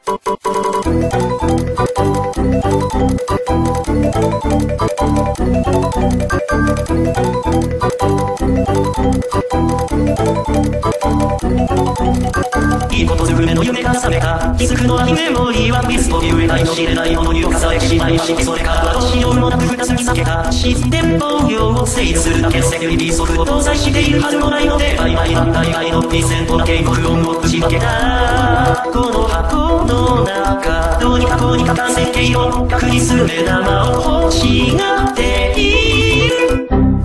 いいことずくめの夢が覚めた。気づくのはメモリーはミスという得ないの知れないものに侵されてしまいまして、それからどうしようもなく二つに避けた。システム応用を制御するだけセキュリティソフトを搭載しているはずもないので、曖昧な大概の2000とだけ不音を打ち分けた。この箱の中、どうにかこうにか完成形を確認する目玉を欲しがっている。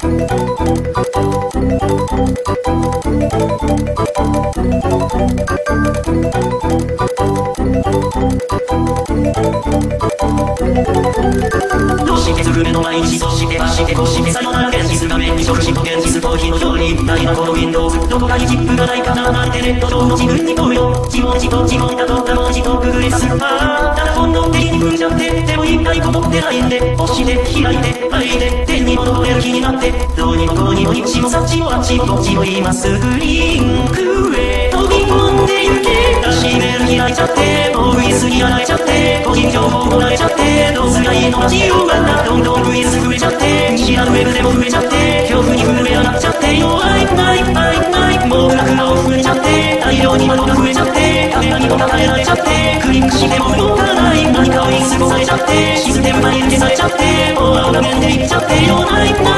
どうしてずくめの毎日、そして走ってこしてさよなら現実画面に直視と現実逃避のように、大箱の Windows どこかにチップがないかななんてネット上の自分に問うよ。自問自答自問だと他文字とくぐれさす。ただほんの手に踏んじゃって、でもいないことってないんで、押して開いて開いて天にも昇れる気になって、どうにもこうにもにっちもさっちもあっちもどっちも今すぐリンクへ飛び込んでゆけ。出しメール開いちゃって、もうウイルスにやられちゃって、個人情報もらえちゃって、どうすりゃいいの街をまたどんどんウイルス増えちゃって、知らぬウェブでも増えちゃって、恐怖に震え上がっちゃって、弱いないないないもう不楽が増えちゃって、大量に窓が増えちゃって、壁紙も抱えられちゃって、クリックしても動かない、何かを言い過ごされちゃって、システムが入れ消されちゃって、もう青画面でいっちゃって、弱いない